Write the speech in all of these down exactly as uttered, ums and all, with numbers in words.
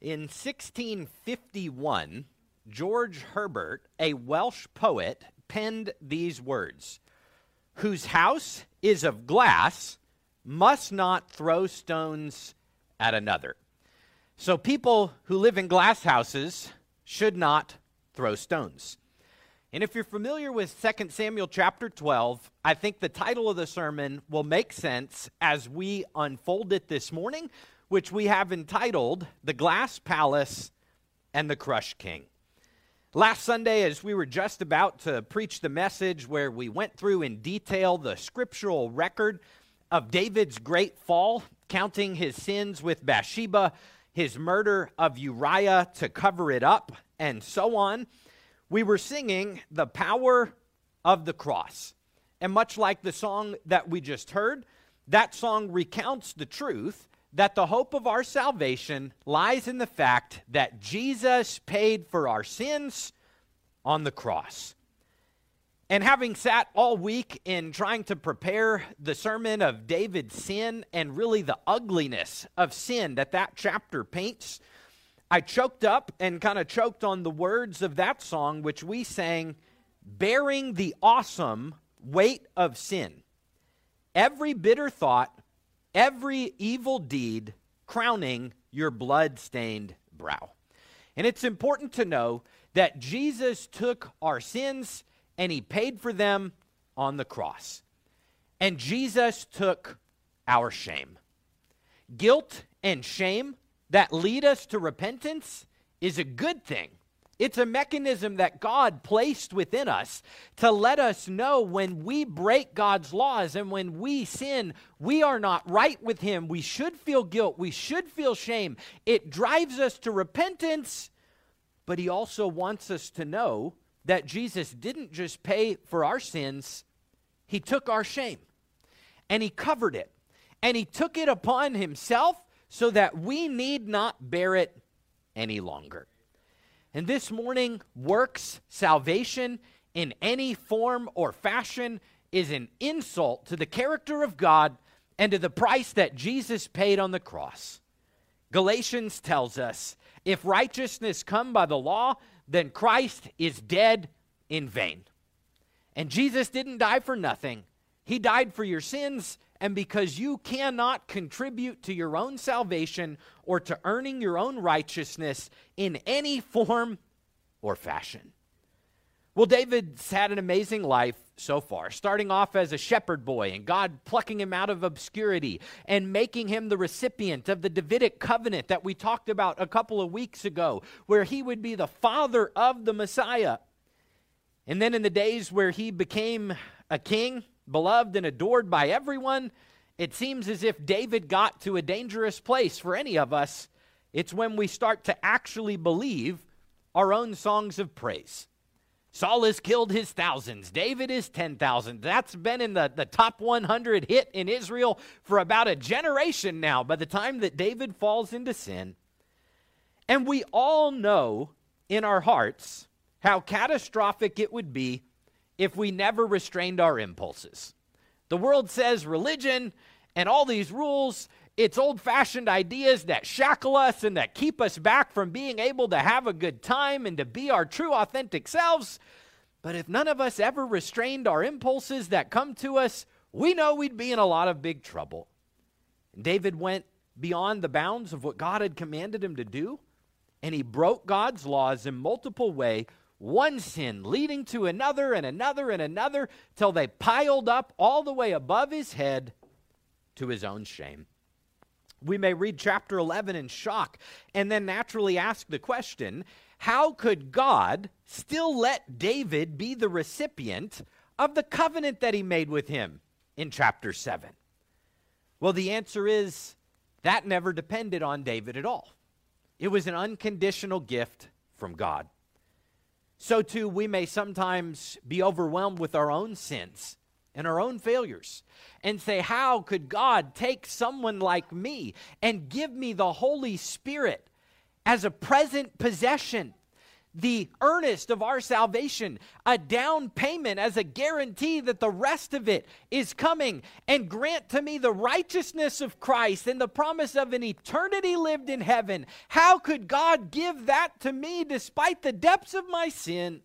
In sixteen fifty-one, George Herbert, a Welsh poet, penned these words: "Whose house is of glass must not throw stones at another." So people who live in glass houses should not throw stones. And if you're familiar with Second Samuel chapter twelve, I think the title of the sermon will make sense as we unfold it this morning, which we have entitled The Glass Palace and the Crushed King. Last Sunday, as we were just about to preach the message where we went through in detail the scriptural record of David's great fall, counting his sins with Bathsheba, his murder of Uriah to cover it up, and so on, we were singing the power of the cross. And much like the song that we just heard, that song recounts the truth that the hope of our salvation lies in the fact that Jesus paid for our sins on the cross. And having sat all week in trying to prepare the sermon of David's sin and really the ugliness of sin that that chapter paints, I choked up and kind of choked on the words of that song, which we sang, "Bearing the awesome weight of sin, every bitter thought, every evil deed, crowning your blood-stained brow." And it's important to know that Jesus took our sins and he paid for them on the cross. And Jesus took our shame. Guilt and shame that lead us to repentance is a good thing. It's a mechanism that God placed within us to let us know when we break God's laws and when we sin, we are not right with him. We should feel guilt. We should feel shame. It drives us to repentance, but he also wants us to know that Jesus didn't just pay for our sins. He took our shame and he covered it and he took it upon himself so that we need not bear it any longer. And this morning, works salvation in any form or fashion is an insult to the character of God and to the price that Jesus paid on the cross. Galatians tells us, if righteousness come by the law, then Christ is dead in vain. And Jesus didn't die for nothing. He died for your sins, and because you cannot contribute to your own salvation or to earning your own righteousness in any form or fashion. Well, David's had an amazing life so far, starting off as a shepherd boy and God plucking him out of obscurity and making him the recipient of the Davidic covenant that we talked about a couple of weeks ago, where he would be the father of the Messiah. And then in the days where he became a king, beloved and adored by everyone, it seems as if David got to a dangerous place for any of us. It's when we start to actually believe our own songs of praise. Saul has killed his thousands. David is ten thousand. That's been in the, the top one hundred hit in Israel for about a generation now by the time that David falls into sin. And we all know in our hearts how catastrophic it would be if we never restrained our impulses. The world says religion and all these rules, it's old-fashioned ideas that shackle us and that keep us back from being able to have a good time and to be our true, authentic selves. But if none of us ever restrained our impulses that come to us, we know we'd be in a lot of big trouble. And David went beyond the bounds of what God had commanded him to do, and he broke God's laws in multiple ways, one sin leading to another and another and another till they piled up all the way above his head to his own shame. We may read chapter eleven in shock and then naturally ask the question, how could God still let David be the recipient of the covenant that he made with him in chapter seven? Well, the answer is that never depended on David at all. It was an unconditional gift from God. So too, we may sometimes be overwhelmed with our own sins and our own failures and say, how could God take someone like me and give me the Holy Spirit as a present possession the earnest of our salvation, a down payment as a guarantee that the rest of it is coming, and grant to me the righteousness of Christ and the promise of an eternity lived in heaven. How could God give that to me despite the depths of my sin?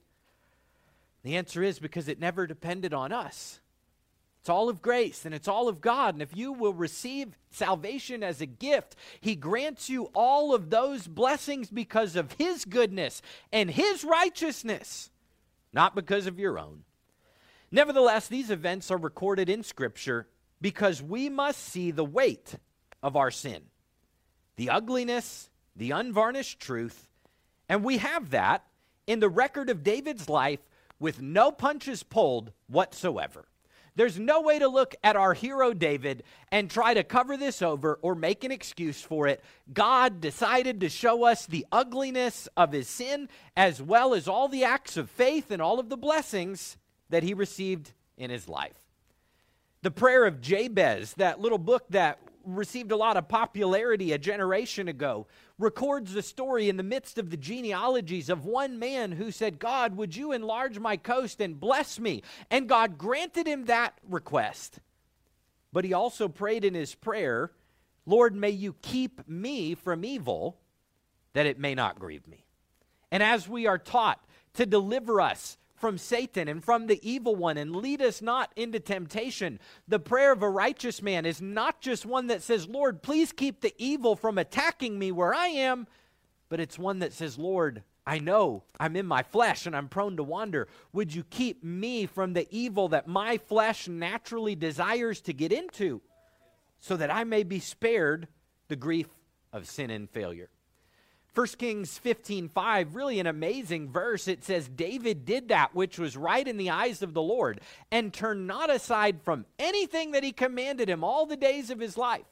The answer is because it never depended on us. It's all of grace and it's all of God. And if you will receive salvation as a gift, He grants you all of those blessings because of His goodness and His righteousness, not because of your own. Nevertheless, these events are recorded in Scripture because we must see the weight of our sin, the ugliness, the unvarnished truth, and we have that in the record of David's life with no punches pulled whatsoever. There's no way to look at our hero David and try to cover this over or make an excuse for it. God decided to show us the ugliness of his sin as well as all the acts of faith and all of the blessings that he received in his life. The prayer of Jabez, that little book that received a lot of popularity a generation ago, records the story in the midst of the genealogies of one man who said, God, would you enlarge my coast and bless me? And God granted him that request. But he also prayed in his prayer, Lord, may you keep me from evil, that it may not grieve me. And as we are taught to deliver us from Satan and from the evil one and lead us not into temptation, the prayer of a righteous man is not just one that says, Lord, please keep the evil from attacking me where I am, but it's one that says, Lord, I know I'm in my flesh and I'm prone to wander. Would you keep me from the evil that my flesh naturally desires to get into so that I may be spared the grief of sin and failure? First Kings fifteen five, really an amazing verse. It says, David did that which was right in the eyes of the Lord and turned not aside from anything that he commanded him all the days of his life,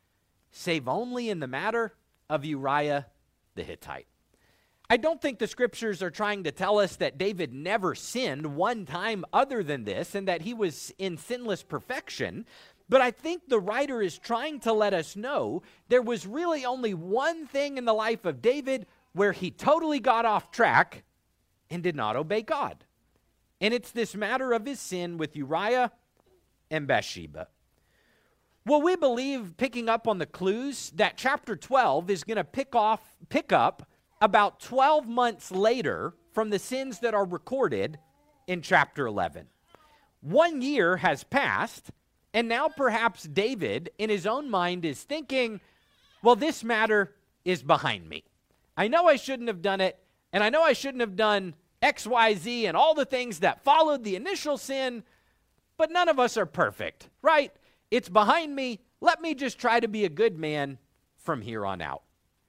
save only in the matter of Uriah the Hittite. I don't think the scriptures are trying to tell us that David never sinned one time other than this and that he was in sinless perfection. But I think the writer is trying to let us know there was really only one thing in the life of David where he totally got off track and did not obey God. And it's this matter of his sin with Uriah and Bathsheba. Well, we believe, picking up on the clues, that chapter twelve is going to pick off, pick up about twelve months later from the sins that are recorded in chapter eleven. One year has passed. And now perhaps David, in his own mind, is thinking, well, this matter is behind me. I know I shouldn't have done it, and I know I shouldn't have done X, Y, Z, and all the things that followed the initial sin, but none of us are perfect, right? It's behind me. Let me just try to be a good man from here on out.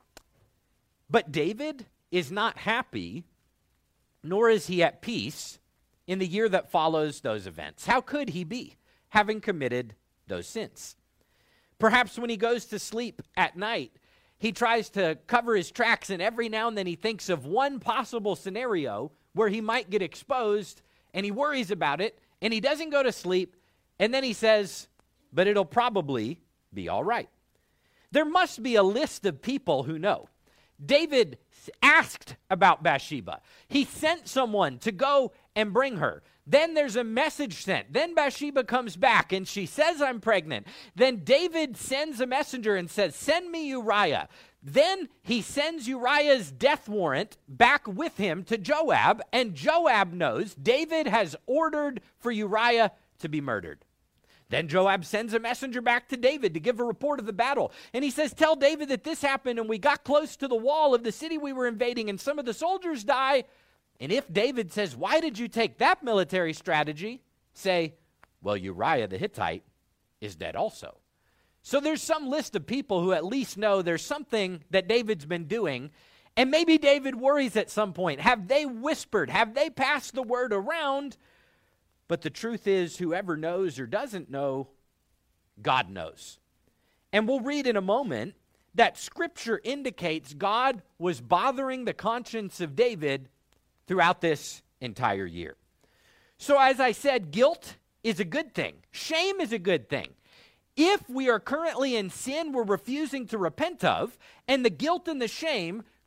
But David is not happy, nor is he at peace in the year that follows those events. How could he be, having committed those sins? Perhaps when he goes to sleep at night, he tries to cover his tracks, and every now and then he thinks of one possible scenario where he might get exposed, and he worries about it, and he doesn't go to sleep, and then he says, but it'll probably be all right. There must be a list of people who know. David asked about Bathsheba. He sent someone to go and bring her. Then there's a message sent. Then Bathsheba comes back and she says, I'm pregnant. Then David sends a messenger and says, send me Uriah. Then he sends Uriah's death warrant back with him to Joab, and Joab knows David has ordered for Uriah to be murdered. Then Joab sends a messenger back to David to give a report of the battle. And he says, tell David that this happened and we got close to the wall of the city we were invading and some of the soldiers die. And if David says, why did you take that military strategy? Say, well, Uriah the Hittite is dead also. So there's some list of people who at least know there's something that David's been doing. And maybe David worries at some point. Have they whispered? Have they passed the word around? But the truth is, whoever knows or doesn't know, God knows. And we'll read in a moment that Scripture indicates God was bothering the conscience of David throughout this entire year. So as I said, guilt is a good thing. Shame is a good thing. If we are currently in sin we're refusing to repent of, and the guilt and the shame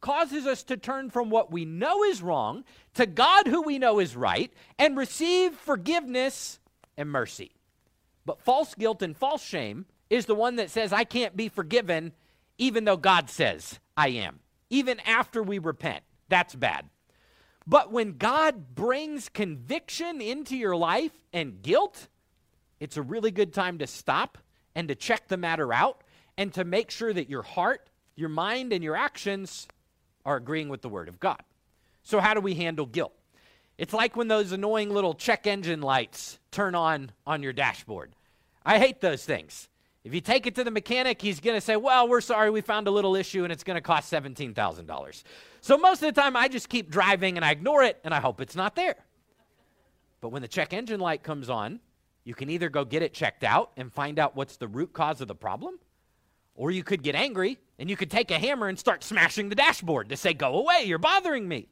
causes us to turn from what we know is wrong to God who we know is right and receive forgiveness and mercy. But false guilt and false shame is the one that says I can't be forgiven even though God says I am. Even after we repent, that's bad. But when God brings conviction into your life and guilt, it's a really good time to stop and to check the matter out and to make sure that your heart, your mind, and your actions are agreeing with the Word of God. So how do we handle guilt? It's like when those annoying little check engine lights turn on on your dashboard. I hate those things. If you take it to the mechanic, he's going to say, well, we're sorry, we found a little issue and it's going to cost seventeen thousand dollars. So most of the time I just keep driving and I ignore it and I hope it's not there. But when the check engine light comes on, you can either go get it checked out and find out what's the root cause of the problem, or you could get angry and you could take a hammer and start smashing the dashboard to say, go away, you're bothering me.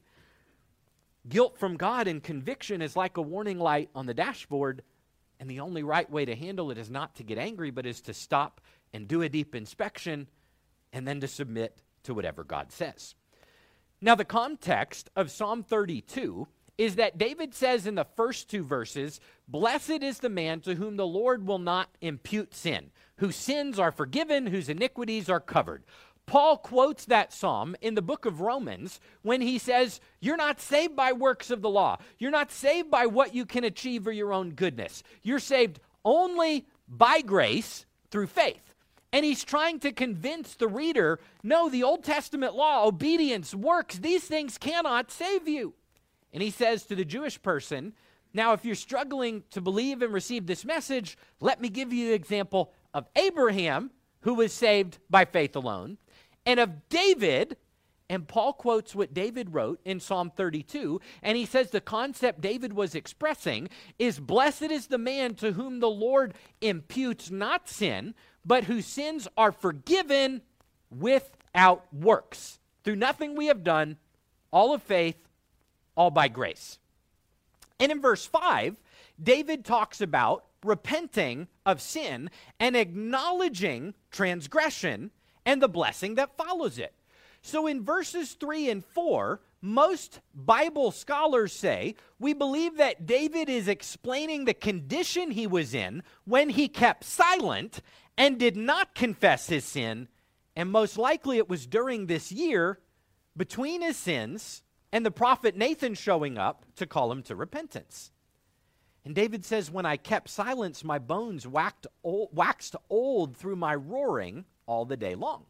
Guilt from God and conviction is like a warning light on the dashboard, and the only right way to handle it is not to get angry, but is to stop and do a deep inspection and then to submit to whatever God says. Now, the context of Psalm thirty-two is that David says in the first two verses, blessed is the man to whom the Lord will not impute sin, whose sins are forgiven, whose iniquities are covered. Paul quotes that psalm in the book of Romans when he says, you're not saved by works of the law. You're not saved by what you can achieve or your own goodness. You're saved only by grace through faith. And he's trying to convince the reader, no, the Old Testament law, obedience, works, these things cannot save you. And he says to the Jewish person, now if you're struggling to believe and receive this message, let me give you the example of Abraham, who was saved by faith alone, and of David. And Paul quotes what David wrote in Psalm thirty-two, and he says the concept David was expressing is, blessed is the man to whom the Lord imputes not sin, but whose sins are forgiven without works, through nothing we have done, all of faith, all by grace. And in verse five, David talks about repenting of sin and acknowledging transgression and the blessing that follows it. So in verses three and four, most Bible scholars say, we believe that David is explaining the condition he was in when he kept silent and did not confess his sin, and most likely it was during this year between his sins and the prophet Nathan showing up to call him to repentance. And David says, when I kept silence, my bones waxed old, waxed old through my roaring all the day long.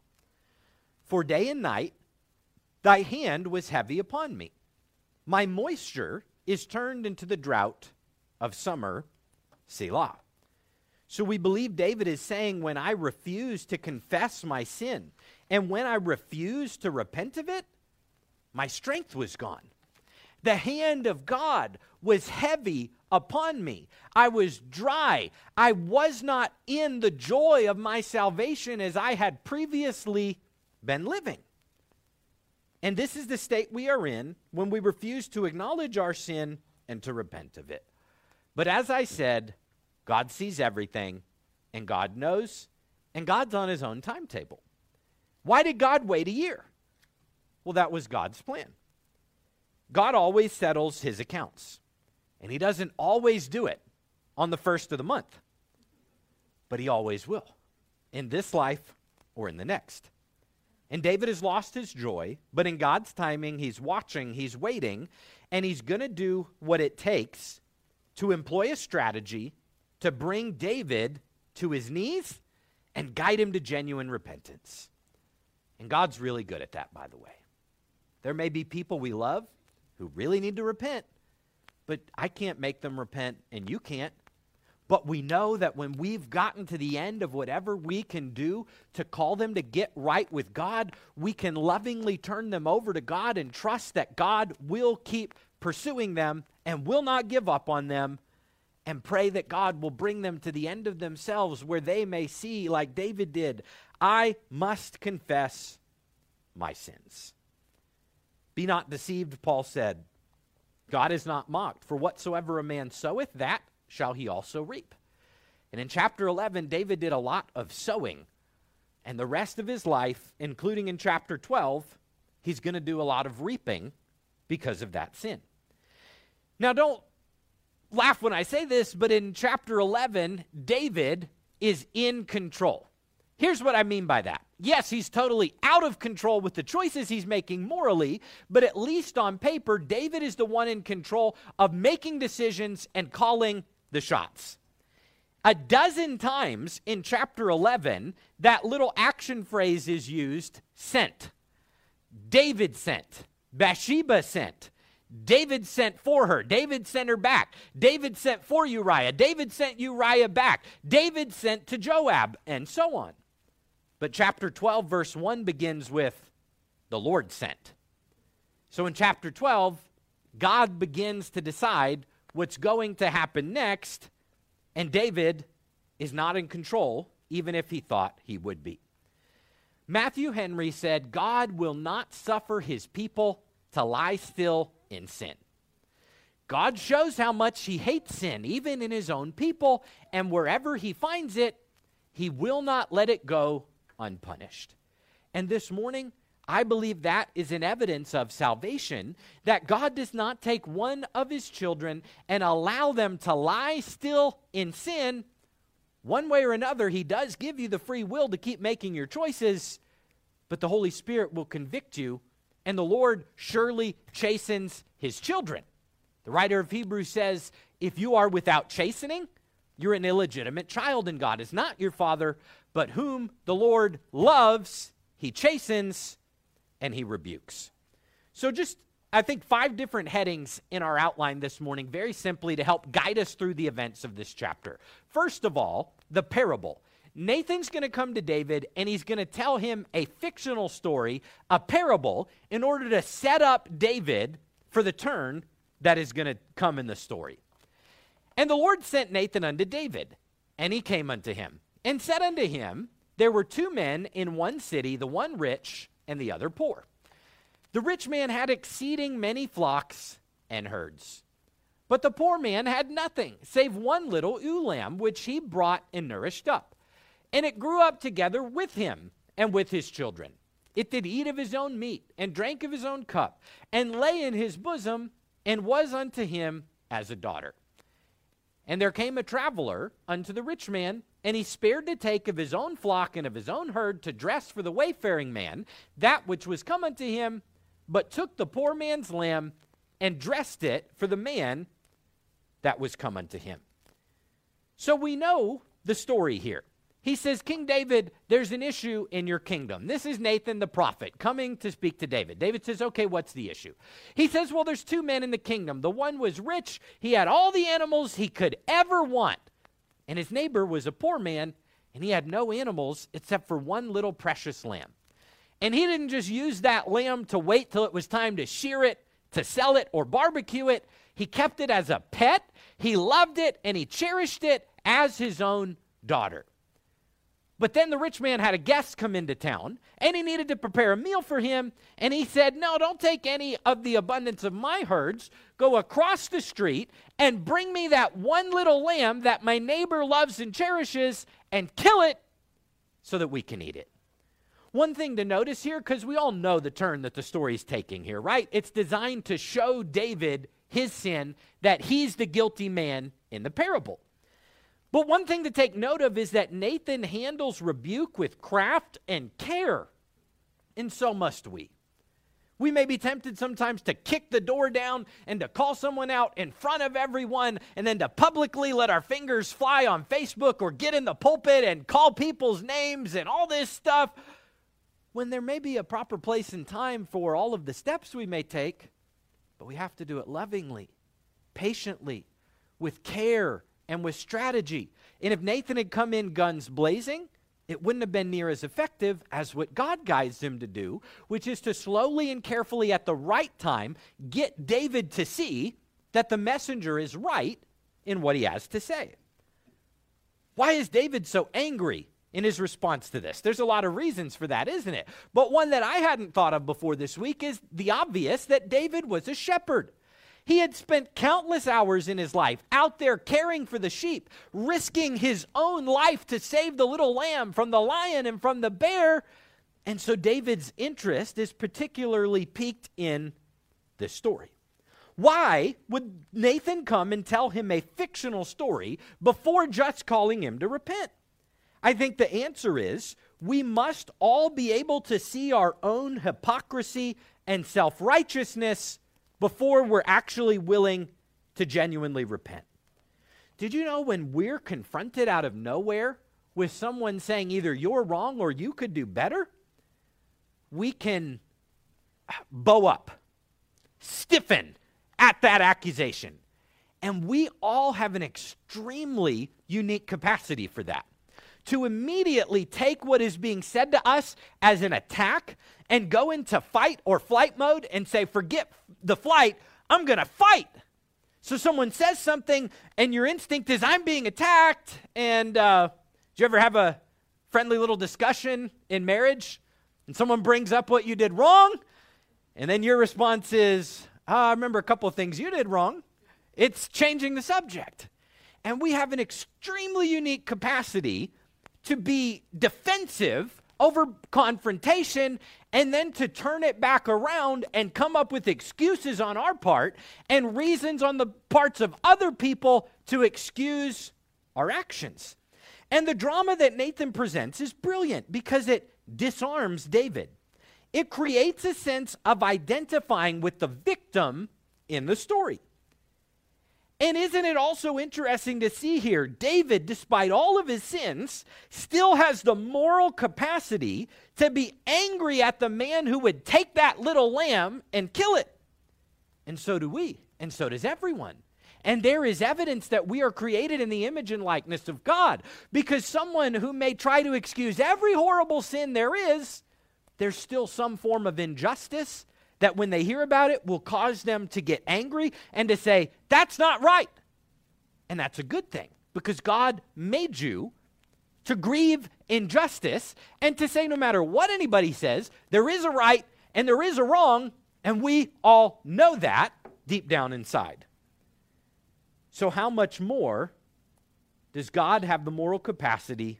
For day and night thy hand was heavy upon me. My moisture is turned into the drought of summer, Selah. So we believe David is saying, when I refuse to confess my sin, and when I refuse to repent of it, my strength was gone. The hand of God was heavy upon me. I was dry. I was not in the joy of my salvation as I had previously been living. And this is the state we are in when we refuse to acknowledge our sin and to repent of it. But as I said, God sees everything, and God knows, and God's on his own timetable. Why did God wait a year? Well, that was God's plan. God always settles his accounts, and he doesn't always do it on the first of the month, but he always will, in this life or in the next. And David has lost his joy, but in God's timing, he's watching, he's waiting, and he's going to do what it takes to employ a strategy to bring David to his knees and guide him to genuine repentance. And God's really good at that, by the way. There may be people we love who really need to repent, but I can't make them repent, and you can't. But we know that when we've gotten to the end of whatever we can do to call them to get right with God, we can lovingly turn them over to God and trust that God will keep pursuing them and will not give up on them, and pray that God will bring them to the end of themselves where they may see, like David did, I must confess my sins. Be not deceived, Paul said. God is not mocked, for whatsoever a man soweth, that shall he also reap. And in chapter eleven, David did a lot of sowing, and the rest of his life, including in chapter twelve, he's going to do a lot of reaping because of that sin. Now, don't laugh when I say this, but in chapter eleven, David is in control. Here's what I mean by that. Yes, he's totally out of control with the choices he's making morally, but at least on paper, David is the one in control of making decisions and calling the shots. A dozen times in chapter eleven, that little action phrase is used, sent. David sent. Bathsheba sent. David sent for her. David sent her back. David sent for Uriah. David sent Uriah back. David sent to Joab, and so on. But chapter twelve, verse one begins with, the Lord sent. So in chapter twelve, God begins to decide what's going to happen next, and David is not in control, even if he thought he would be. Matthew Henry said, God will not suffer his people to lie still in sin. God shows how much he hates sin, even in his own people, and wherever he finds it, he will not let it go unpunished. And this morning, I believe that is an evidence of salvation, that God does not take one of his children and allow them to lie still in sin. One way or another, he does give you the free will to keep making your choices, but the Holy Spirit will convict you, and the Lord surely chastens his children. The writer of Hebrews says, if you are without chastening, you're an illegitimate child, and God is not your father, but whom the Lord loves, he chastens, and he rebukes. So just, I think, five different headings in our outline this morning, very simply to help guide us through the events of this chapter. First of all, the parable. Nathan's going to come to David, and he's going to tell him a fictional story, a parable, in order to set up David for the turn that is going to come in the story. And the Lord sent Nathan unto David, and he came unto him, and said unto him, there were two men in one city, the one rich and the other poor. The rich man had exceeding many flocks and herds, but the poor man had nothing, save one little ewe lamb, which he brought and nourished up. And it grew up together with him and with his children. It did eat of his own meat, and drank of his own cup, and lay in his bosom, and was unto him as a daughter. And there came a traveler unto the rich man, and he spared to take of his own flock and of his own herd to dress for the wayfaring man that which was come unto him, but took the poor man's lamb and dressed it for the man that was come unto him. So we know the story here. He says, King David, there's an issue in your kingdom. This is Nathan the prophet coming to speak to David. David says, okay, what's the issue? He says, well, there's two men in the kingdom. The one was rich. He had all the animals he could ever want. And his neighbor was a poor man, and he had no animals except for one little precious lamb. And he didn't just use that lamb to wait till it was time to shear it, to sell it, or barbecue it. He kept it as a pet. He loved it, and he cherished it as his own daughter. But then the rich man had a guest come into town, and he needed to prepare a meal for him, and he said, no, don't take any of the abundance of my herds. Go across the street and bring me that one little lamb that my neighbor loves and cherishes, and kill it so that we can eat it. One thing to notice here, because we all know the turn that the story is taking here, right? It's designed to show David his sin, that he's the guilty man in the parable. But one thing to take note of is that Nathan handles rebuke with craft and care, and so must we. We may be tempted sometimes to kick the door down and to call someone out in front of everyone and then to publicly let our fingers fly on Facebook or get in the pulpit and call people's names and all this stuff, when there may be a proper place and time for all of the steps we may take, but we have to do it lovingly, patiently, with care, and with strategy. And if Nathan had come in guns blazing, it wouldn't have been near as effective as what God guides him to do, which is to slowly and carefully at the right time get David to see that the messenger is right in what he has to say. Why is David so angry in his response to this? There's a lot of reasons for that, isn't it? But one that I hadn't thought of before this week is the obvious, that David was a shepherd. He had spent countless hours in his life out there caring for the sheep, risking his own life to save the little lamb from the lion and from the bear. And so David's interest is particularly piqued in this story. Why would Nathan come and tell him a fictional story before just calling him to repent? I think the answer is we must all be able to see our own hypocrisy and self-righteousness before we're actually willing to genuinely repent. Did you know when we're confronted out of nowhere with someone saying either you're wrong or you could do better, we can bow up, stiffen at that accusation. And we all have an extremely unique capacity for that. To immediately take what is being said to us as an attack and go into fight or flight mode and say, forget the flight, I'm going to fight. So someone says something and your instinct is, I'm being attacked. And uh, did you ever have a friendly little discussion in marriage and someone brings up what you did wrong? And then your response is, oh, I remember a couple of things you did wrong. It's changing the subject. And we have an extremely unique capacity to be defensive over confrontation and then to turn it back around and come up with excuses on our part and reasons on the parts of other people to excuse our actions. And the drama that Nathan presents is brilliant because it disarms David. It creates a sense of identifying with the victim in the story. And isn't it also interesting to see here, David, despite all of his sins, still has the moral capacity to be angry at the man who would take that little lamb and kill it. And so do we, and so does everyone. And there is evidence that we are created in the image and likeness of God, because someone who may try to excuse every horrible sin there is, there's still some form of injustice that when they hear about it will cause them to get angry and to say, that's not right. And that's a good thing because God made you to grieve injustice and to say no matter what anybody says, there is a right and there is a wrong, and we all know that deep down inside. So how much more does God have the moral capacity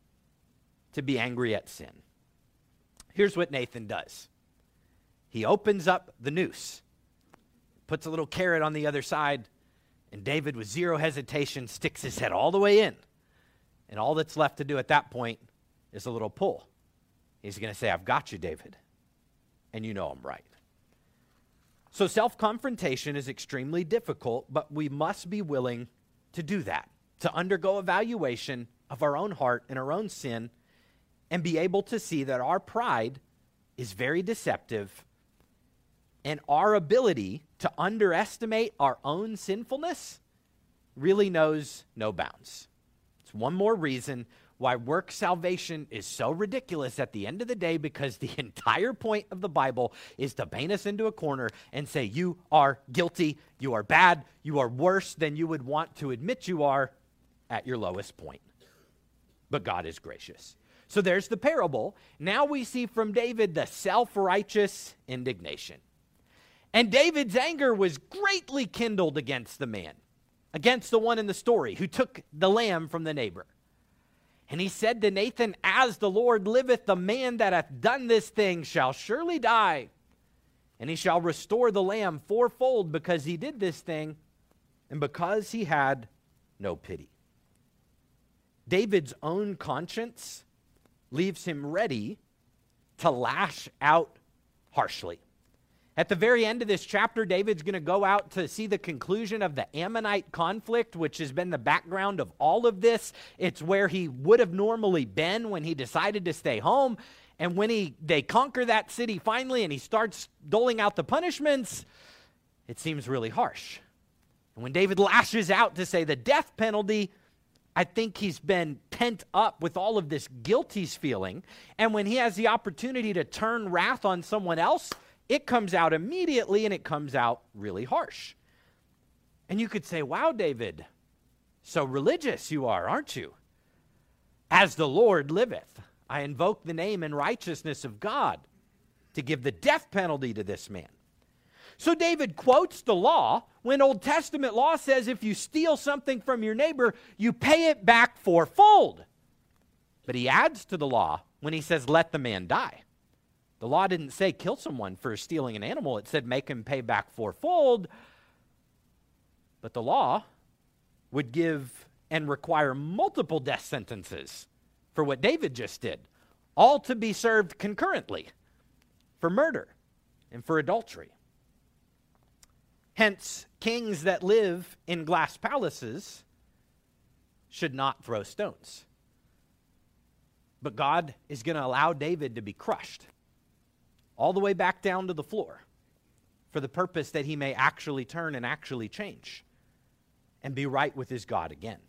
to be angry at sin? Here's what Nathan does. He opens up the noose, puts a little carrot on the other side, and David, with zero hesitation, sticks his head all the way in. And all that's left to do at that point is a little pull. He's going to say, I've got you, David, and you know I'm right. So self-confrontation is extremely difficult, but we must be willing to do that, to undergo evaluation of our own heart and our own sin, and be able to see that our pride is very deceptive. And our ability to underestimate our own sinfulness really knows no bounds. It's one more reason why work salvation is so ridiculous at the end of the day, because the entire point of the Bible is to paint us into a corner and say, you are guilty, you are bad, you are worse than you would want to admit you are at your lowest point. But God is gracious. So there's the parable. Now we see from David the self-righteous indignation. And David's anger was greatly kindled against the man, against the one in the story who took the lamb from the neighbor. And he said to Nathan, as the Lord liveth, the man that hath done this thing shall surely die. And he shall restore the lamb fourfold because he did this thing and because he had no pity. David's own conscience leaves him ready to lash out harshly. At the very end of this chapter, David's going to go out to see the conclusion of the Ammonite conflict, which has been the background of all of this. It's where he would have normally been when he decided to stay home. And when he they conquer that city finally and he starts doling out the punishments, it seems really harsh. And when David lashes out to say the death penalty, I think he's been pent up with all of this guilt he's feeling. And when he has the opportunity to turn wrath on someone else, it comes out immediately, and it comes out really harsh. And you could say, wow, David, so religious you are, aren't you? As the Lord liveth, I invoke the name and righteousness of God to give the death penalty to this man. So David quotes the law when Old Testament law says if you steal something from your neighbor, you pay it back fourfold. But he adds to the law when he says, let the man die. The law didn't say kill someone for stealing an animal. It said make him pay back fourfold. But the law would give and require multiple death sentences for what David just did, all to be served concurrently for murder and for adultery. Hence, kings that live in glass palaces should not throw stones. But God is going to allow David to be crushed all the way back down to the floor for the purpose that he may actually turn and actually change and be right with his God again.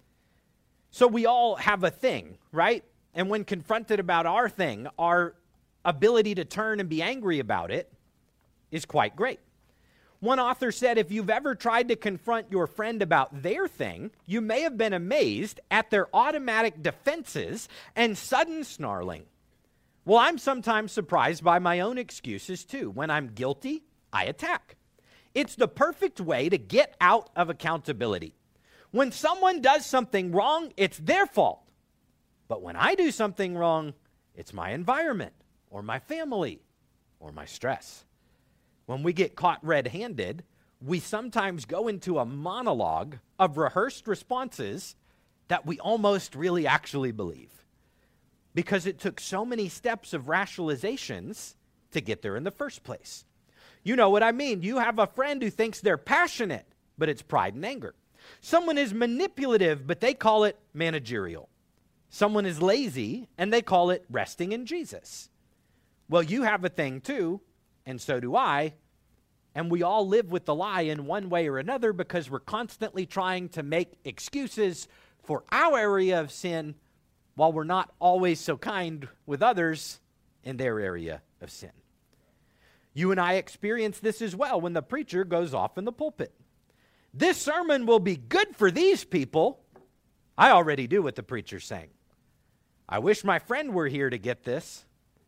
So we all have a thing, right? And when confronted about our thing, our ability to turn and be angry about it is quite great. One author said, if you've ever tried to confront your friend about their thing, you may have been amazed at their automatic defenses and sudden snarling. Well, I'm sometimes surprised by my own excuses too. When I'm guilty, I attack. It's the perfect way to get out of accountability. When someone does something wrong, it's their fault. But when I do something wrong, it's my environment or my family or my stress. When we get caught red-handed, we sometimes go into a monologue of rehearsed responses that we almost really actually believe, because it took so many steps of rationalizations to get there in the first place. You know what I mean. You have a friend who thinks they're passionate, but it's pride and anger. Someone is manipulative, but they call it managerial. Someone is lazy, and they call it resting in Jesus. Well, you have a thing too, and so do I, and we all live with the lie in one way or another because we're constantly trying to make excuses for our area of sin while we're not always so kind with others in their area of sin. You and I experience this as well when the preacher goes off in the pulpit. This sermon will be good for these people. I already do what the preacher's saying. I wish my friend were here to get this.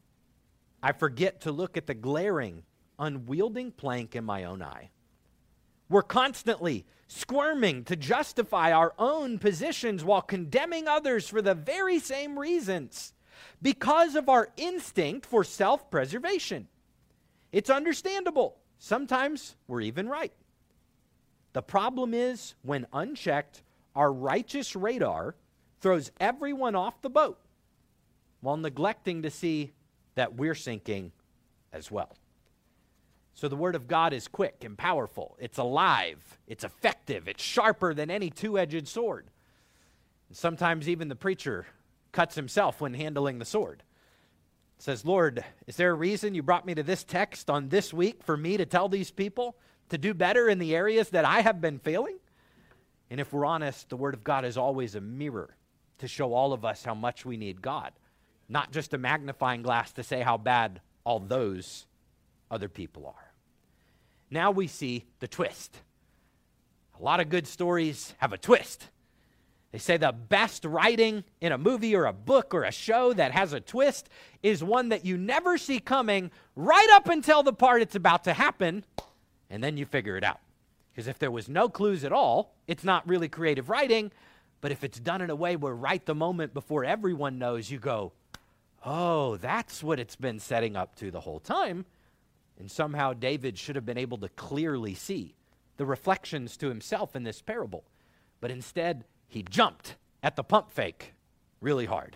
I forget to look at the glaring, unwielding plank in my own eye. We're constantly squirming to justify our own positions while condemning others for the very same reasons, because of our instinct for self-preservation. It's understandable. Sometimes we're even right. The problem is, when unchecked, our righteous radar throws everyone off the boat while neglecting to see that we're sinking as well. So the Word of God is quick and powerful. It's alive. It's effective. It's sharper than any two-edged sword. And sometimes even the preacher cuts himself when handling the sword. Says, Lord, is there a reason you brought me to this text on this week for me to tell these people to do better in the areas that I have been failing? And if we're honest, the Word of God is always a mirror to show all of us how much we need God, not just a magnifying glass to say how bad all those other people are. Now we see the twist. A lot of good stories have a twist. They say the best writing in a movie or a book or a show that has a twist is one that you never see coming right up until the part it's about to happen, and then you figure it out. Because if there was no clues at all, it's not really creative writing. But if it's done in a way where right the moment before everyone knows, you go, oh, that's what it's been setting up to the whole time. And somehow David should have been able to clearly see the reflections to himself in this parable. But instead, he jumped at the pump fake really hard.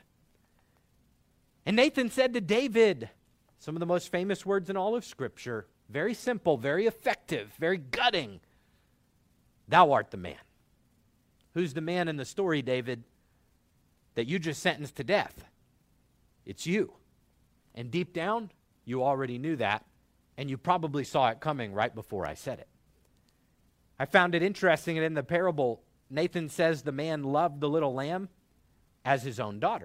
And Nathan said to David, some of the most famous words in all of Scripture, very simple, very effective, very gutting. Thou art the man. Who's the man in the story, David, that you just sentenced to death? It's you. And deep down, you already knew that, and you probably saw it coming right before I said it. I found it interesting that in the parable, Nathan says the man loved the little lamb as his own daughter.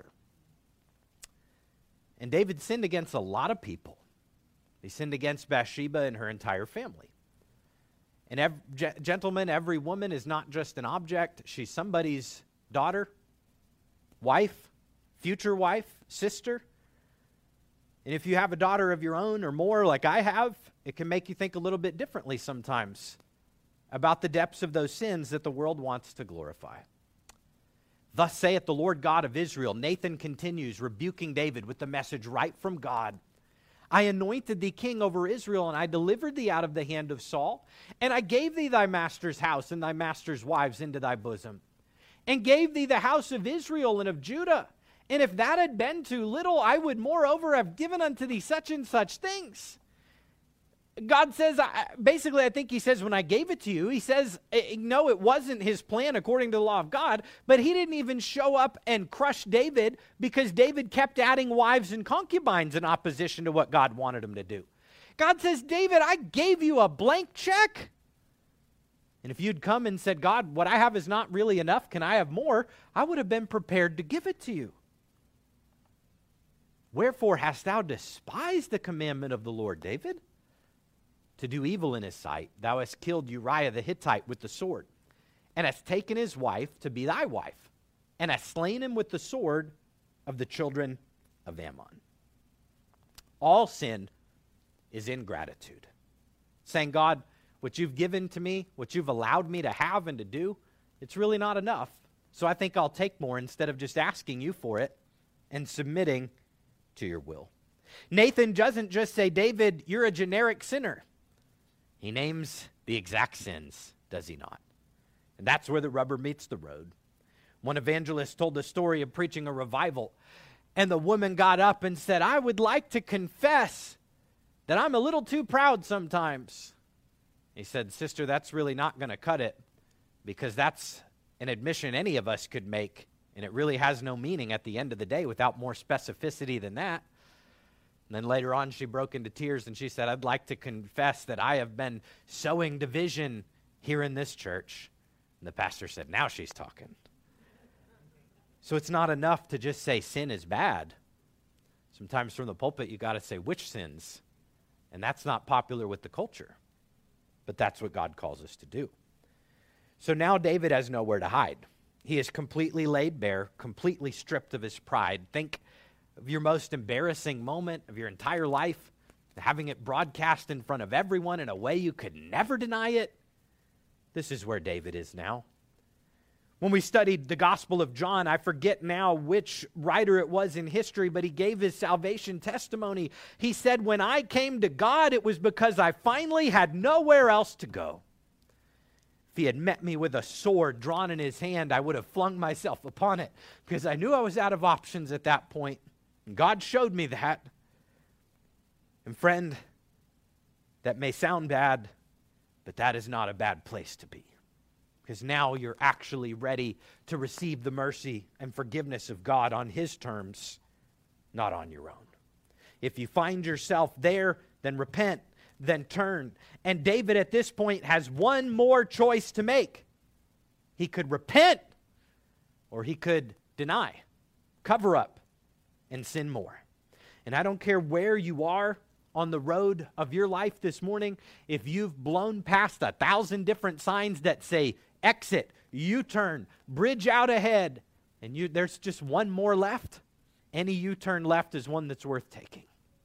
And David sinned against a lot of people. He sinned against Bathsheba and her entire family. And every, ge- gentlemen, every woman is not just an object. She's somebody's daughter, wife, future wife, sister. And if you have a daughter of your own or more like I have, it can make you think a little bit differently sometimes about the depths of those sins that the world wants to glorify. Thus saith the Lord God of Israel. Nathan continues rebuking David with the message right from God. I anointed thee king over Israel, and I delivered thee out of the hand of Saul. And I gave thee thy master's house and thy master's wives into thy bosom, and gave thee the house of Israel and of Judah. And if that had been too little, I would moreover have given unto thee such and such things. God says, basically, I think he says, when I gave it to you, he says, no, it wasn't his plan according to the law of God, but he didn't even show up and crush David because David kept adding wives and concubines in opposition to what God wanted him to do. God says, David, I gave you a blank check. And if you'd come and said, God, what I have is not really enough, can I have more? I would have been prepared to give it to you. Wherefore hast thou despised the commandment of the Lord, David? To do evil in his sight, thou hast killed Uriah the Hittite with the sword, and hast taken his wife to be thy wife, and hast slain him with the sword of the children of Ammon. All sin is ingratitude. Saying, God, what you've given to me, what you've allowed me to have and to do, it's really not enough. So I think I'll take more instead of just asking you for it and submitting to your will. Nathan doesn't just say, David, you're a generic sinner. He names the exact sins, does he not? And that's where the rubber meets the road. One evangelist told the story of preaching a revival, and the woman got up and said, I would like to confess that I'm a little too proud sometimes. He said, sister, that's really not going to cut it, because that's an admission any of us could make, and it really has no meaning at the end of the day without more specificity than that. And then later on, she broke into tears and she said, I'd like to confess that I have been sowing division here in this church. And the pastor said, now she's talking. So it's not enough to just say sin is bad. Sometimes from the pulpit, you got to say which sins. And that's not popular with the culture. But that's what God calls us to do. So now David has nowhere to hide. He is completely laid bare, completely stripped of his pride. Think of your most embarrassing moment of your entire life, having it broadcast in front of everyone in a way you could never deny it. This is where David is now. When we studied the Gospel of John, I forget now which writer it was in history, but he gave his salvation testimony. He said, when I came to God, it was because I finally had nowhere else to go. If he had met me with a sword drawn in his hand, I would have flung myself upon it because I knew I was out of options at that point. And God showed me that. And friend, that may sound bad, but that is not a bad place to be. Because now you're actually ready to receive the mercy and forgiveness of God on his terms, not on your own. If you find yourself there, then repent, then turn. And David at this point has one more choice to make. He could repent, or he could deny, cover up, and sin more. And I don't care where you are on the road of your life this morning, if you've blown past a thousand different signs that say exit, U-turn, bridge out ahead, and you there's just one more left, any U-turn left is one that's worth taking.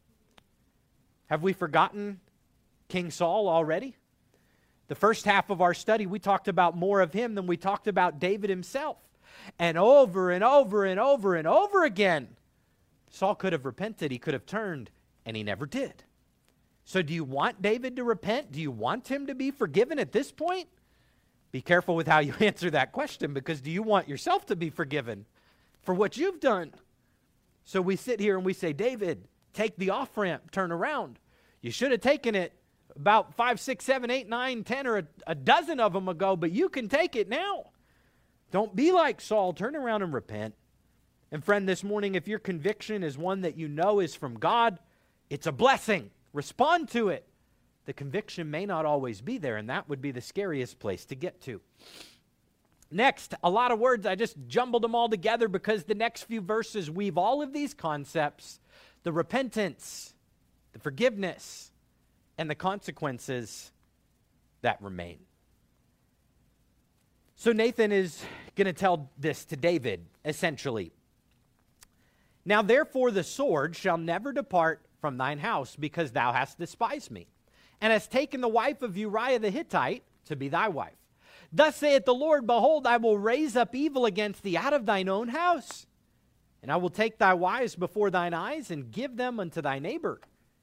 Have we forgotten King Saul already? The first half of our study, we talked about more of him than we talked about David himself. And over and over and over and over again, Saul could have repented, he could have turned, and he never did. So do you want David to repent? Do you want him to be forgiven at this point? Be careful with how you answer that question, because do you want yourself to be forgiven for what you've done? So we sit here and we say, David, take the off-ramp, turn around. You should have taken it about five, six, seven, eight, nine, ten, or a, a dozen of them ago, but you can take it now. Don't be like Saul. Turn around and repent. And friend, this morning, if your conviction is one that you know is from God, it's a blessing. Respond to it. The conviction may not always be there, and that would be the scariest place to get to. Next, a lot of words. I just jumbled them all together because the next few verses weave all of these concepts, the repentance, the forgiveness, and the consequences that remain. So Nathan is going to tell this to David, essentially. Now therefore the sword shall never depart from thine house, because thou hast despised me, and hast taken the wife of Uriah the Hittite to be thy wife. Thus saith the Lord, behold, I will raise up evil against thee out of thine own house, and I will take thy wives before thine eyes, and give them unto thy neighbor,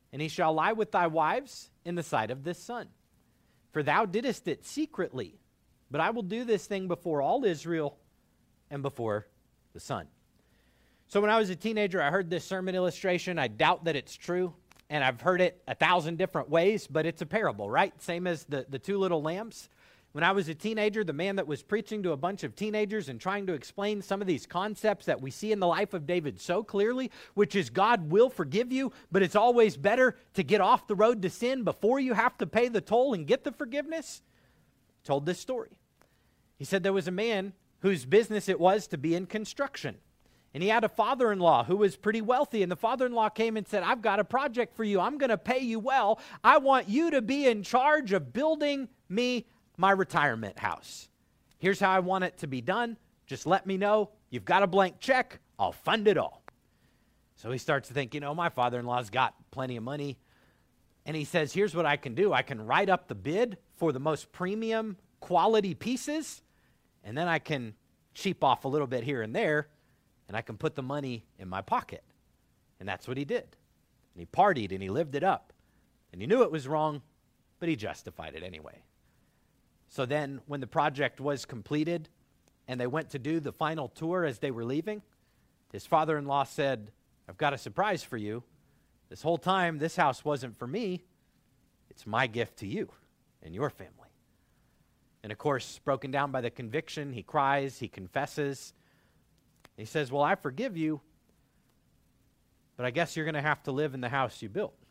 and he shall lie with thy wives in the sight of this sun. For thou didst it secretly, but I will do this thing before all Israel and before the sun. So when I was a teenager, I heard this sermon illustration. I doubt that it's true, and I've heard it a thousand different ways, but it's a parable, right? Same as the, the two little lamps. When I was a teenager, the man that was preaching to a bunch of teenagers and trying to explain some of these concepts that we see in the life of David so clearly, which is God will forgive you, but it's always better to get off the road to sin before you have to pay the toll and get the forgiveness, told this story. He said there was a man whose business it was to be in construction. And he had a father-in-law who was pretty wealthy. And the father-in-law came and said, I've got a project for you. I'm going to pay you well. I want you to be in charge of building me my retirement house. Here's how I want it to be done. Just let me know. You've got a blank check. I'll fund it all. So he starts to think, you know, my father-in-law's got plenty of money. And he says, here's what I can do. I can write up the bid for the most premium quality pieces. And then I can cheap off a little bit here and there. And I can put the money in my pocket. And that's what he did. And he partied and he lived it up. And he knew it was wrong, but he justified it anyway. So then when the project was completed and they went to do the final tour as they were leaving, his father-in-law said, I've got a surprise for you. This whole time, this house wasn't for me. It's my gift to you and your family. And of course, broken down by the conviction, he cries, he confesses. He says, well, I forgive you, but I guess you're going to have to live in the house you built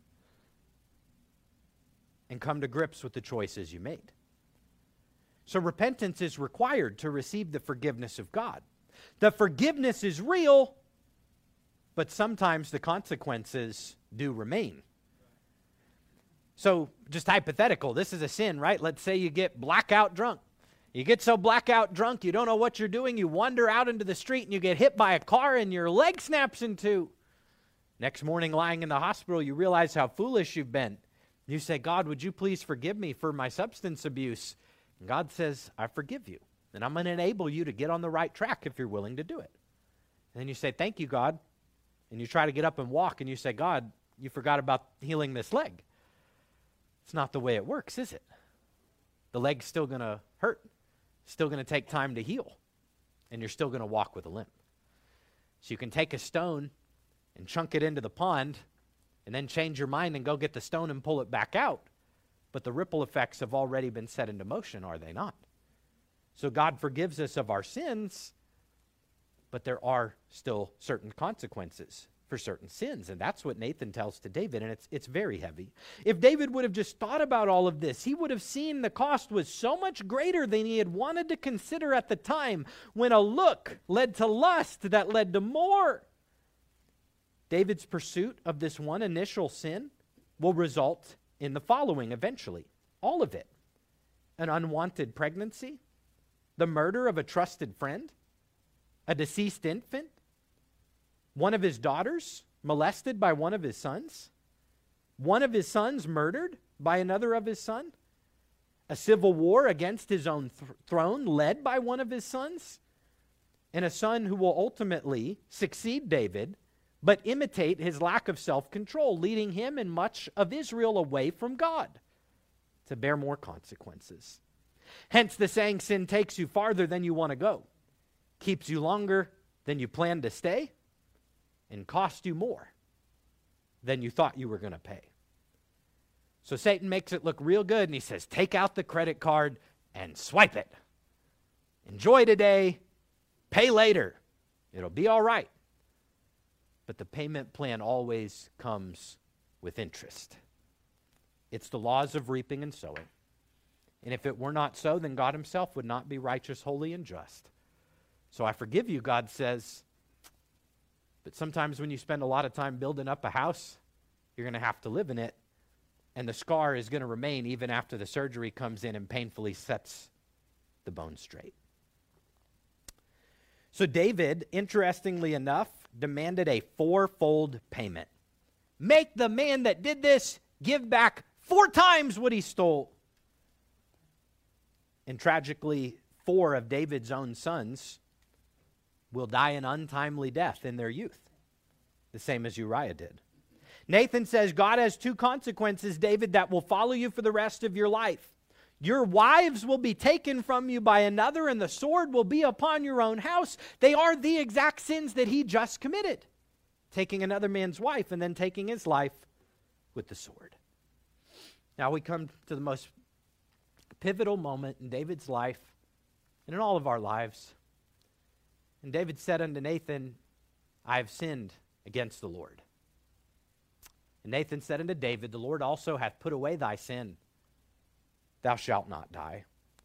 and come to grips with the choices you made. So repentance is required to receive the forgiveness of God. The forgiveness is real, but sometimes the consequences do remain. So just hypothetical, this is a sin, right? Let's say you get blackout drunk. You get so blackout drunk, you don't know what you're doing. You wander out into the street and you get hit by a car and your leg snaps in two. Next morning, lying in the hospital, you realize how foolish you've been. You say, God, would you please forgive me for my substance abuse? And God says, I forgive you. And I'm going to enable you to get on the right track if you're willing to do it. And then you say, thank you, God. And you try to get up and walk and you say, God, you forgot about healing this leg. It's not the way it works, is it? The leg's still going to hurt. Still going to take time to heal, and you're still going to walk with a limp. So you can take a stone and chunk it into the pond and then change your mind and go get the stone and pull it back out, but the ripple effects have already been set into motion, are they not? So God forgives us of our sins, but there are still certain consequences for certain sins, and that's what Nathan tells to David, and it's it's very heavy. If David would have just thought about all of this, he would have seen the cost was so much greater than he had wanted to consider at the time, when a look led to lust that led to more. David's pursuit of this one initial sin will result in the following eventually, all of it: an unwanted pregnancy, the murder of a trusted friend, a deceased infant, one of his daughters molested by one of his sons, one of his sons murdered by another of his son, a civil war against his own th- throne led by one of his sons, and a son who will ultimately succeed David, but imitate his lack of self-control, leading him and much of Israel away from God to bear more consequences. Hence the saying, sin takes you farther than you want to go, keeps you longer than you plan to stay, and cost you more than you thought you were going to pay. So Satan makes it look real good, and he says, take out the credit card and swipe it. Enjoy today, pay later. It'll be all right. But the payment plan always comes with interest. It's the laws of reaping and sowing. And if it were not so, then God himself would not be righteous, holy, and just. So I forgive you, God says. But sometimes when you spend a lot of time building up a house, you're going to have to live in it. And the scar is going to remain even after the surgery comes in and painfully sets the bone straight. So David, interestingly enough, demanded a fourfold payment. Make the man that did this give back four times what he stole. And tragically, four of David's own sons will die an untimely death in their youth, the same as Uriah did. Nathan says, God has two consequences, David, that will follow you for the rest of your life. Your wives will be taken from you by another, and the sword will be upon your own house. They are the exact sins that he just committed, taking another man's wife and then taking his life with the sword. Now we come to the most pivotal moment in David's life and in all of our lives. And David said unto Nathan, I have sinned against the Lord. And Nathan said unto David, the Lord also hath put away thy sin. Thou shalt not die.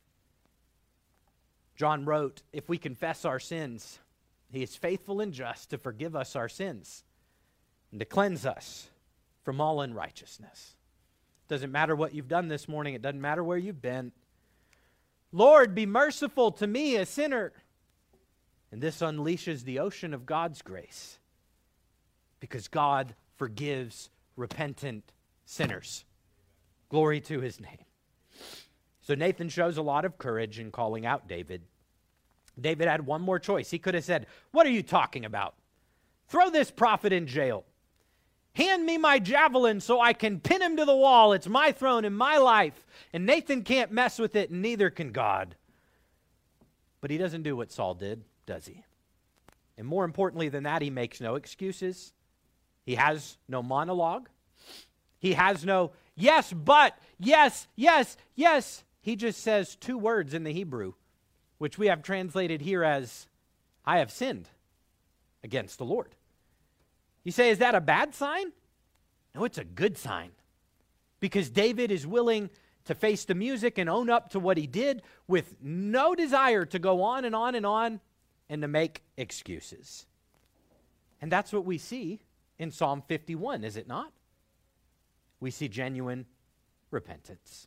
John wrote, if we confess our sins, he is faithful and just to forgive us our sins and to cleanse us from all unrighteousness. Doesn't matter what you've done this morning. It doesn't matter where you've been. Lord, be merciful to me, a sinner. And this unleashes the ocean of God's grace, because God forgives repentant sinners. Glory to his name. So Nathan shows a lot of courage in calling out David. David had one more choice. He could have said, what are you talking about? Throw this prophet in jail. Hand me my javelin so I can pin him to the wall. It's my throne and my life. And Nathan can't mess with it, and neither can God. But he doesn't do what Saul did, does he? And more importantly than that, he makes no excuses. He has no monologue. He has no, yes, but, yes, yes, yes. He just says two words in the Hebrew, which we have translated here as, I have sinned against the Lord. You say, is that a bad sign? No, it's a good sign. Because David is willing to face the music and own up to what he did with no desire to go on and on and on and to make excuses. And that's what we see in Psalm fifty-one, is it not? We see genuine repentance.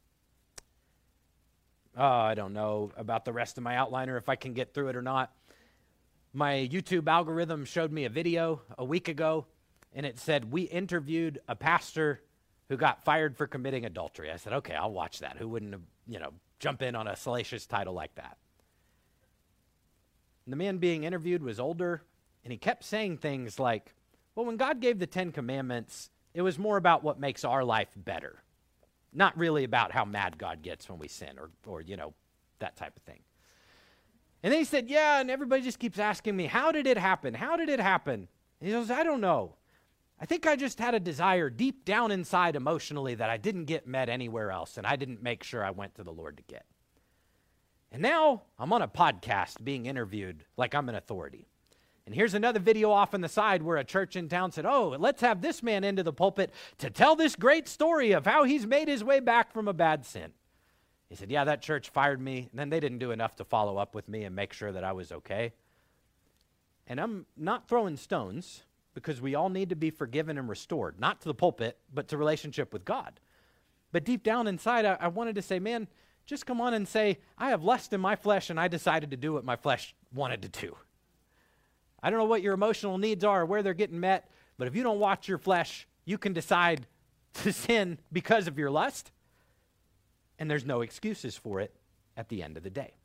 Oh, I don't know about the rest of my outline or if I can get through it or not. My YouTube algorithm showed me a video a week ago, and it said, we interviewed a pastor who got fired for committing adultery. I said, okay, I'll watch that. Who wouldn't have, you know, jump in on a salacious title like that? And the man being interviewed was older, and he kept saying things like, well, when God gave the Ten Commandments, it was more about what makes our life better, not really about how mad God gets when we sin or, or you know, that type of thing. And then he said, yeah, and everybody just keeps asking me, how did it happen? How did it happen? And he goes, I don't know. I think I just had a desire deep down inside emotionally that I didn't get met anywhere else, and I didn't make sure I went to the Lord to get. And now I'm on a podcast being interviewed like I'm an authority. And here's another video off on the side where a church in town said, oh, let's have this man into the pulpit to tell this great story of how he's made his way back from a bad sin. He said, yeah, that church fired me, and then they didn't do enough to follow up with me and make sure that I was okay. And I'm not throwing stones, because we all need to be forgiven and restored, not to the pulpit, but to relationship with God. But deep down inside, I, I wanted to say, man, just come on and say, I have lust in my flesh, and I decided to do what my flesh wanted to do. I don't know what your emotional needs are or where they're getting met, but if you don't watch your flesh, you can decide to sin because of your lust, and there's no excuses for it at the end of the day.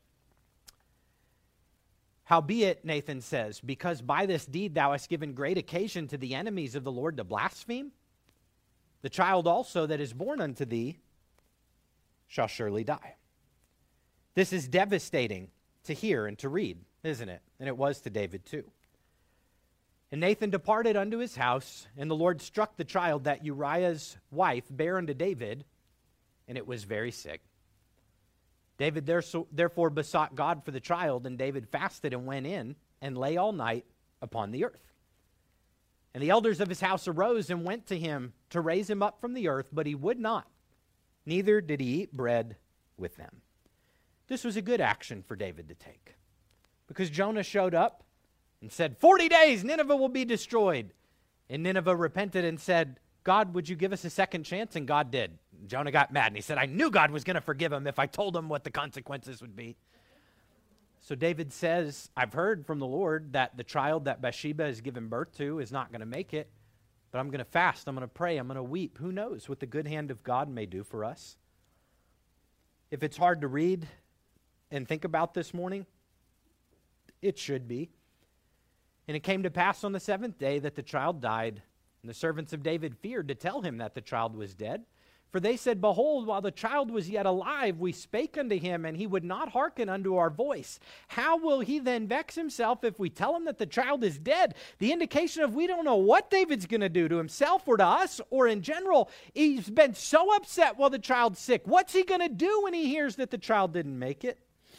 Howbeit, Nathan says, because by this deed thou hast given great occasion to the enemies of the Lord to blaspheme, the child also that is born unto thee shall surely die. This is devastating to hear and to read, isn't it? And it was to David too. And Nathan departed unto his house, and the Lord struck the child that Uriah's wife bare unto David, and it was very sick. David therefore besought God for the child, and David fasted and went in and lay all night upon the earth. And the elders of his house arose and went to him to raise him up from the earth, but he would not, neither did he eat bread with them. This was a good action for David to take, because Jonah showed up and said, forty days, Nineveh will be destroyed. And Nineveh repented and said, God, would you give us a second chance? And God did. Jonah got mad, and he said, I knew God was going to forgive him if I told him what the consequences would be. So David says, I've heard from the Lord that the child that Bathsheba has given birth to is not going to make it, but I'm going to fast, I'm going to pray, I'm going to weep. Who knows what the good hand of God may do for us? If it's hard to read and think about this morning, it should be. And it came to pass on the seventh day that the child died, And the servants of David feared to tell him that the child was dead. For they said, Behold, while the child was yet alive, we spake unto him, and he would not hearken unto our voice. How will he then vex himself if we tell him that the child is dead? The indication of we don't know what David's going to do to himself or to us or in general. He's been so upset while the child's sick. What's he going to do when he hears that the child didn't make it?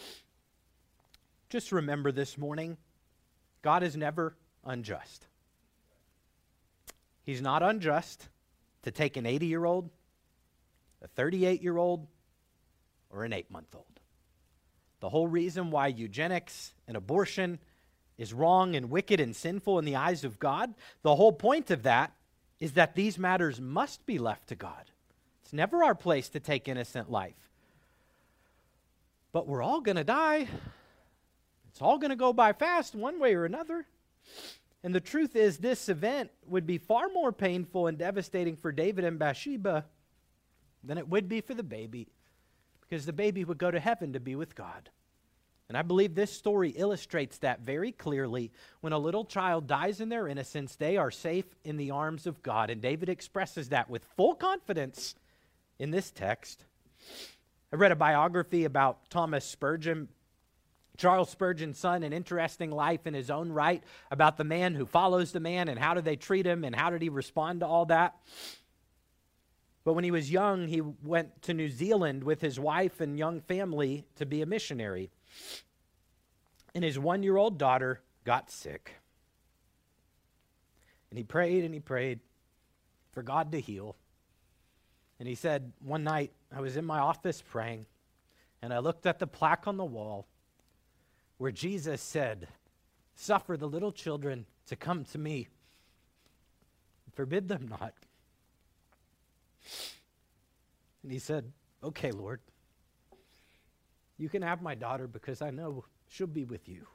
Just remember this morning, God is never unjust. He's not unjust to take an eighty-year-old, a thirty-eight-year-old, or an eight-month-old. The whole reason why eugenics and abortion is wrong and wicked and sinful in the eyes of God, the whole point of that is that these matters must be left to God. It's never our place to take innocent life. But we're all going to die. It's all going to go by fast one way or another. And the truth is, this event would be far more painful and devastating for David and Bathsheba than it would be for the baby, because the baby would go to heaven to be with God. And I believe this story illustrates that very clearly. When a little child dies in their innocence, they are safe in the arms of God. And David expresses that with full confidence in this text. I read a biography about Thomas Spurgeon, Charles Spurgeon's son, an interesting life in his own right, about the man who follows the man and how do they treat him and how did he respond to all that. But when he was young, he went to New Zealand with his wife and young family to be a missionary. And his one-year-old daughter got sick. And he prayed and he prayed for God to heal. And he said, one night, I was in my office praying, and I looked at the plaque on the wall where Jesus said, suffer the little children to come to me. Forbid them not. And he said, okay, Lord, you can have my daughter because I know she'll be with you.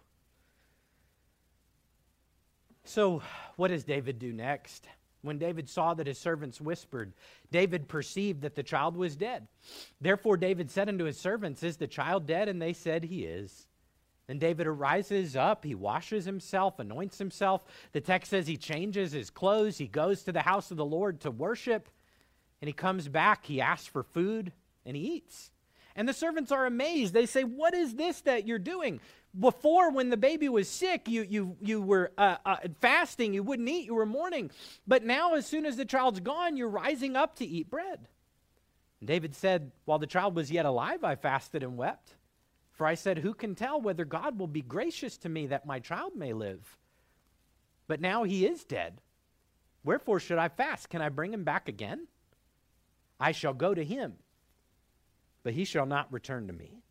So what does David do next? When David saw that his servants whispered, David perceived that the child was dead. Therefore David said unto his servants, is the child dead? And they said, he is. Then David arises up, he washes himself, anoints himself. The text says he changes his clothes, he goes to the house of the Lord to worship, and he comes back, he asks for food, and he eats. And the servants are amazed. They say, what is this that you're doing? Before, when the baby was sick, you you you were uh, uh, fasting, you wouldn't eat, you were mourning. But now, as soon as the child's gone, you're rising up to eat bread. And David said, while the child was yet alive, I fasted and wept. For I said, who can tell whether God will be gracious to me that my child may live? But now he is dead. Wherefore should I fast? Can I bring him back again? I shall go to him, but he shall not return to me.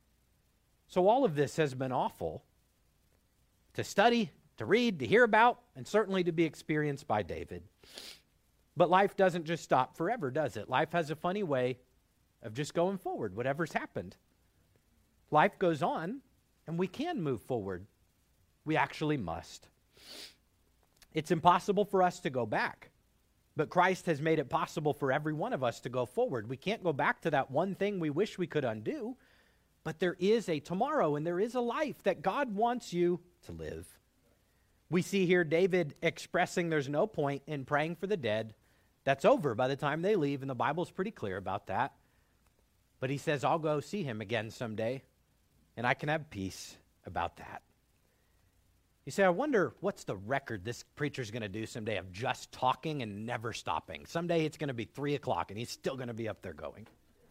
So all of this has been awful to study, to read, to hear about, and certainly to be experienced by David. But life doesn't just stop forever, does it? Life has a funny way of just going forward, whatever's happened. Life goes on, and we can move forward. We actually must. It's impossible for us to go back, but Christ has made it possible for every one of us to go forward. We can't go back to that one thing we wish we could undo, but there is a tomorrow, and there is a life that God wants you to live. We see here David expressing there's no point in praying for the dead. That's over by the time they leave, and the Bible's pretty clear about that. But he says, I'll go see him again someday, and I can have peace about that. You say, I wonder what's the record this preacher's going to do someday of just talking and never stopping. Someday it's going to be three o'clock, and he's still going to be up there going.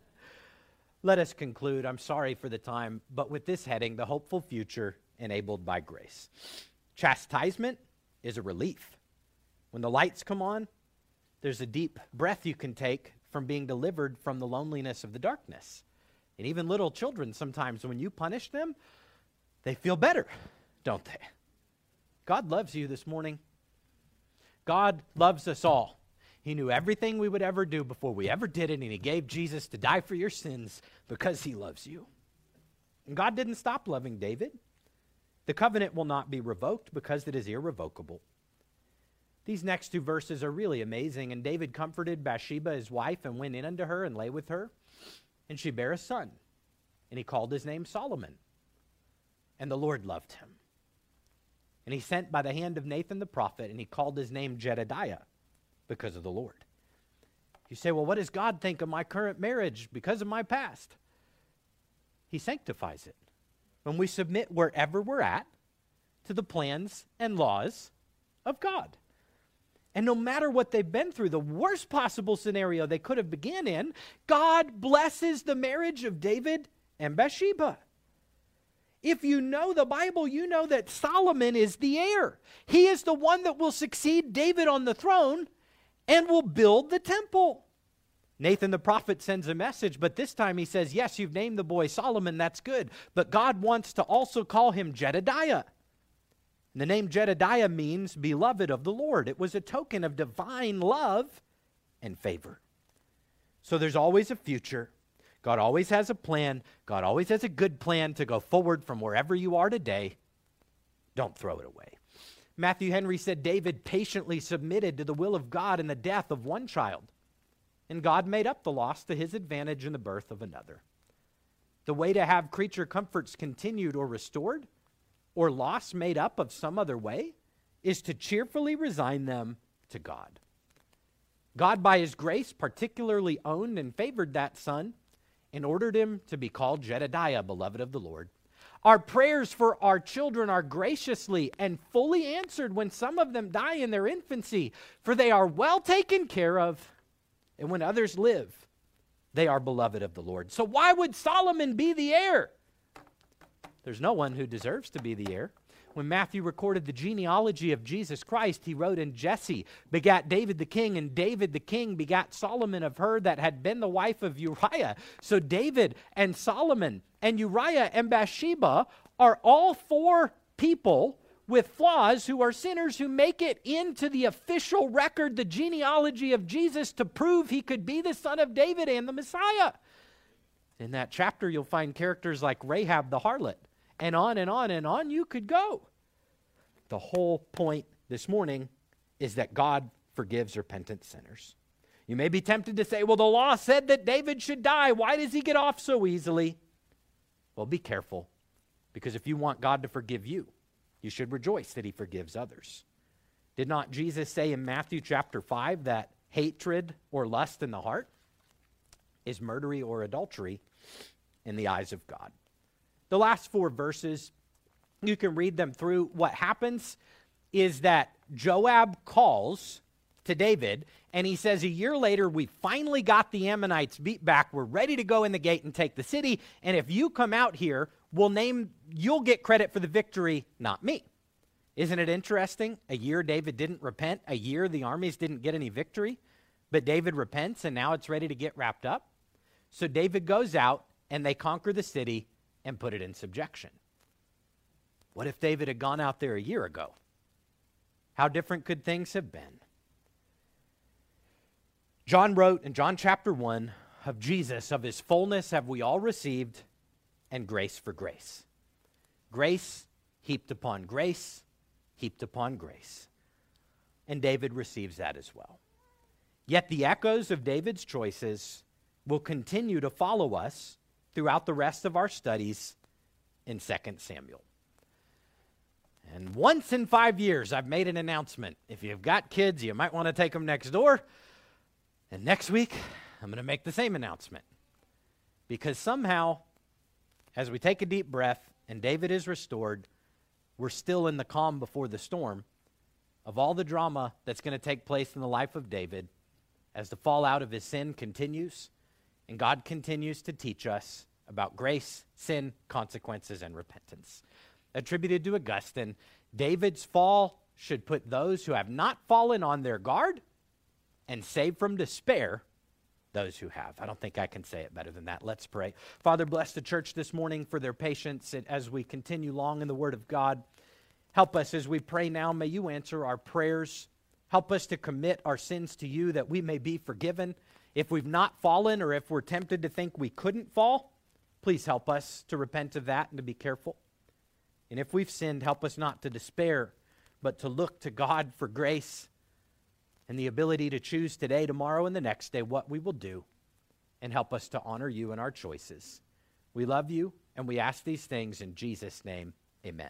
Let us conclude. I'm sorry for the time, but with this heading, the hopeful future enabled by grace. Chastisement is a relief. When the lights come on, there's a deep breath you can take from being delivered from the loneliness of the darkness. And even little children, sometimes when you punish them, they feel better, don't they? God loves you this morning. God loves us all. He knew everything we would ever do before we ever did it, and he gave Jesus to die for your sins because he loves you. And God didn't stop loving David. The covenant will not be revoked because it is irrevocable. These next two verses are really amazing. And David comforted Bathsheba, his wife, and went in unto her and lay with her. And she bare a son, and he called his name Solomon. And the Lord loved him. And he sent by the hand of Nathan the prophet, and he called his name Jedediah. because of the Lord. You say, well, what does God think of my current marriage because of my past? He sanctifies it. When we submit wherever we're at to the plans and laws of God. And no matter what they've been through, the worst possible scenario they could have began in, God blesses the marriage of David and Bathsheba. If you know the Bible, you know that Solomon is the heir. He is the one that will succeed David on the throne and will build the temple. Nathan the prophet sends a message, but this time he says, yes, you've named the boy Solomon, that's good, but God wants to also call him Jedediah. The name Jedediah means beloved of the Lord. It was a token of divine love and favor. So there's always a future. God always has a plan. God always has a good plan to go forward from wherever you are today. Don't throw it away. Matthew Henry said David patiently submitted to the will of God in the death of one child, and God made up the loss to his advantage in the birth of another. The way to have creature comforts continued or restored, or loss made up of some other way, is to cheerfully resign them to God. God, by his grace, particularly owned and favored that son and ordered him to be called Jedediah, beloved of the Lord. Our prayers for our children are graciously and fully answered when some of them die in their infancy, for they are well taken care of, and when others live, they are beloved of the Lord. So why would Solomon be the heir? There's no one who deserves to be the heir. When Matthew recorded the genealogy of Jesus Christ, he wrote, and Jesse begat David the king, and David the king begat Solomon of her that had been the wife of Uriah. So David and Solomon and Uriah and Bathsheba are all four people with flaws who are sinners who make it into the official record, the genealogy of Jesus, to prove he could be the son of David and the Messiah. In that chapter, you'll find characters like Rahab the harlot, and on and on and on you could go. The whole point this morning is that God forgives repentant sinners. You may be tempted to say, well, the law said that David should die. Why does he get off so easily? Well, be careful, because if you want God to forgive you, you should rejoice that he forgives others. Did not Jesus say in Matthew chapter five that hatred or lust in the heart is murder or adultery in the eyes of God? The last four verses, you can read them through. What happens is that Joab calls to David, and he says, a year later, we finally got the Ammonites beat back. We're ready to go in the gate and take the city. And if you come out here, we'll name, you'll get credit for the victory, not me. Isn't it interesting? A year David didn't repent. A year the armies didn't get any victory. But David repents, and now it's ready to get wrapped up. So David goes out, and they conquer the city and put it in subjection. What if David had gone out there a year ago? How different could things have been? John wrote in John chapter one of Jesus, of his fullness have we all received, and grace for grace. Grace heaped upon grace, heaped upon grace. And David receives that as well. Yet the echoes of David's choices will continue to follow us throughout the rest of our studies in Second Samuel. And once in five years, I've made an announcement. If you've got kids, you might want to take them next door. And next week, I'm going to make the same announcement. Because somehow, as we take a deep breath and David is restored, we're still in the calm before the storm of all the drama that's going to take place in the life of David as the fallout of his sin continues and God continues to teach us about grace, sin, consequences, and repentance. Attributed to Augustine, David's fall should put those who have not fallen on their guard and save from despair those who have. I don't think I can say it better than that. Let's pray. Father, bless the church this morning for their patience as we continue long in the Word of God. Help us as we pray now. May you answer our prayers. Help us to commit our sins to you that we may be forgiven. If we've not fallen or if we're tempted to think we couldn't fall, please help us to repent of that and to be careful. And if we've sinned, help us not to despair, but to look to God for grace and the ability to choose today, tomorrow, and the next day what we will do, and help us to honor you in our choices. We love you, and we ask these things in Jesus' name. Amen.